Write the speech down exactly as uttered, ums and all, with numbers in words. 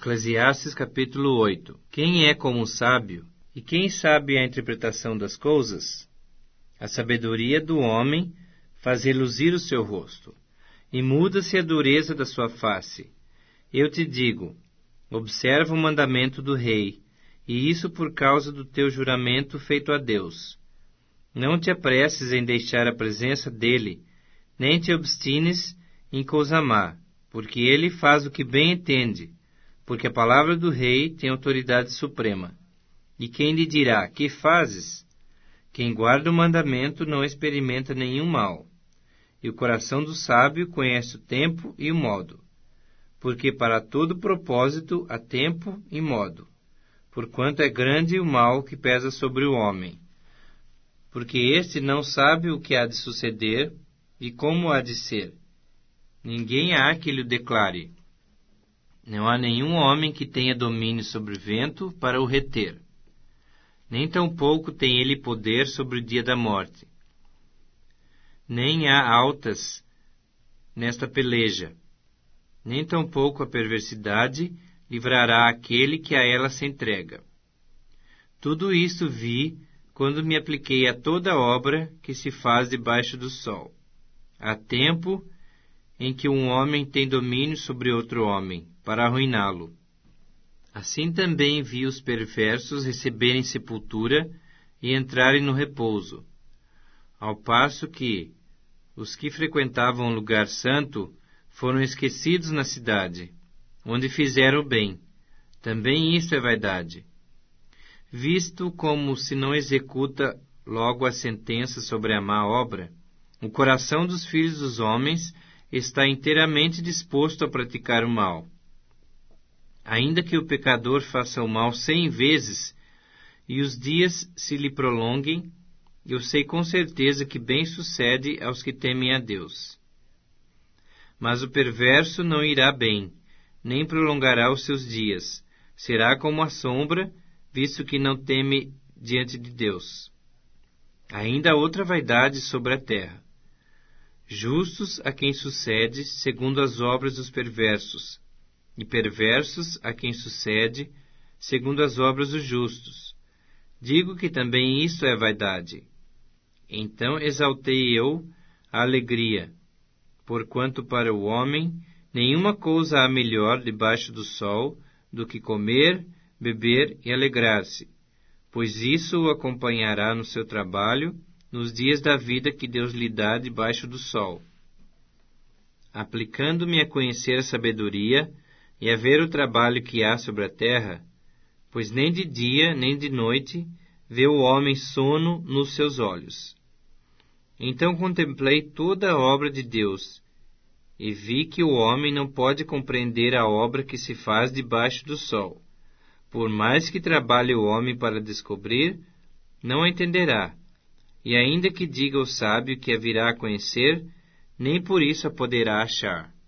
Eclesiastes capítulo oito. Quem é como o sábio? E quem sabe a interpretação das coisas? A sabedoria do homem faz reluzir o seu rosto, e muda-se a dureza da sua face. Eu te digo, observa o mandamento do rei, e isso por causa do teu juramento feito a Deus. Não te apresses em deixar a presença dele, nem te obstines em coisa má, porque ele faz o que bem entende, porque a palavra do rei tem autoridade suprema. E quem lhe dirá, que fazes? Quem guarda o mandamento não experimenta nenhum mal. E o coração do sábio conhece o tempo e o modo. Porque para todo propósito há tempo e modo. Porquanto é grande o mal que pesa sobre o homem. Porque este não sabe o que há de suceder e como há de ser. Ninguém há que lhe declare. Não há nenhum homem que tenha domínio sobre o vento para o reter. Nem tampouco tem ele poder sobre o dia da morte. Nem há altas nesta peleja. Nem tampouco a perversidade livrará aquele que a ela se entrega. Tudo isto vi quando me apliquei a toda obra que se faz debaixo do sol. Há tempo em que um homem tem domínio sobre outro homem, para arruiná-lo. Assim também vi os perversos receberem sepultura e entrarem no repouso, ao passo que os que frequentavam o lugar santo foram esquecidos na cidade, onde fizeram o bem. Também isto é vaidade. Visto como se não executa logo a sentença sobre a má obra, o coração dos filhos dos homens está inteiramente disposto a praticar o mal. Ainda que o pecador faça o mal cem vezes e os dias se lhe prolonguem, eu sei com certeza que bem sucede aos que temem a Deus. Mas o perverso não irá bem, nem prolongará os seus dias. Será como a sombra, visto que não teme diante de Deus. Ainda há outra vaidade sobre a terra. Justos a quem sucede segundo as obras dos perversos, e perversos a quem sucede segundo as obras dos justos. Digo que também isto é vaidade. Então exaltei eu a alegria, porquanto para o homem nenhuma coisa há melhor debaixo do sol do que comer, beber e alegrar-se, pois isso o acompanhará no seu trabalho, nos dias da vida que Deus lhe dá debaixo do sol. Aplicando-me a conhecer a sabedoria e a ver o trabalho que há sobre a terra, pois nem de dia nem de noite vê o homem sono nos seus olhos. Então contemplei toda a obra de Deus, e vi que o homem não pode compreender a obra que se faz debaixo do sol. Por mais que trabalhe o homem para descobrir, não a entenderá. E ainda que diga o sábio que a virá a conhecer, nem por isso a poderá achar.